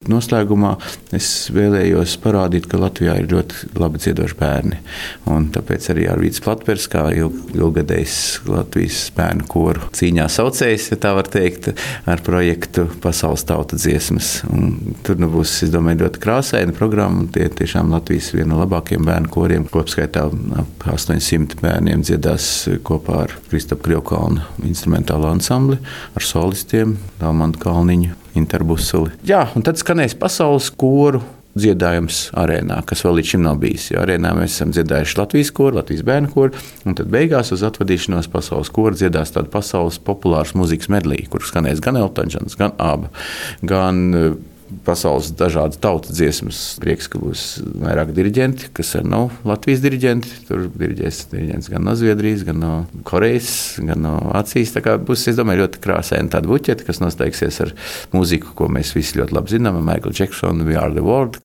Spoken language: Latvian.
noslēgumā es vēlējos parādīt, ka Latvijā ir ļoti labi dziedoši bērni. Un tāpēc arī Arvīds Platpers, kā ilgadējs Latvijas bērnu koru cīņā saucējs, ja tā var teikt, ar projektu Pasaules tauta dziesmas. Un tur būs, es domāju, ļoti krāsaina programma. Tie tiešām Latvijas viena no labākajiem bērnu koriem. Kopskaitā ap 800 bērniem dziedās kopā ar Kristapu Krievkalna instrumentālo ansambli, ar solistiem, Dalmantu Kalniņu, Interbusuli. Jā, un tad skanēs pasaules koru dziedājums arēnā, kas vēl līdz šim nav bijis. Jo arēnā mēs esam dziedājuši Latvijas koru, Latvijas bērnu koru, un tad beigās uz atvadīšanos pasaules koru dziedās tādu pasaules populāras mūzikas medlī, kur skanēs gan Elton Johns, gan ABBA, gan pasaules dažādas tautas dziesmas. Prieks, ka būs vairāk diriģenti, kas nav Latvijas diriģenti. Tur diriģēs diriģents gan no Zviedrijas, gan no Korejas, gan no Vācijas. Tā kā būs, es domāju, ļoti krāsaina tāda buķete, kas nosteigsies ar mūziku, ko mēs visi ļoti labi zinām, Michael Jackson, We Are The World.